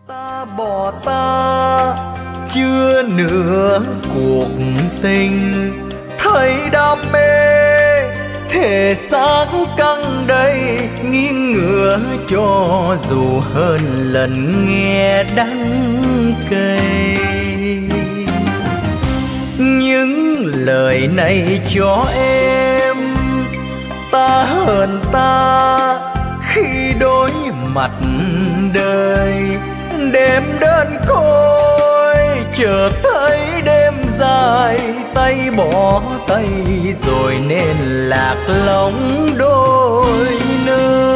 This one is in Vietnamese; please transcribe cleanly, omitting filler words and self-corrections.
Ta bỏ ta chưa nửa cuộc tình, thấy đam mê thể xác căng đầy, nghiêng ngửa cho dù hơn lần nghe đắng cay. Những lời này cho em, ta hờn ta khi đối mặt đời. Đêm đơn côi chợt thấy đêm dài, tay bỏ tay rồi nên lạc lõng đôi nơi.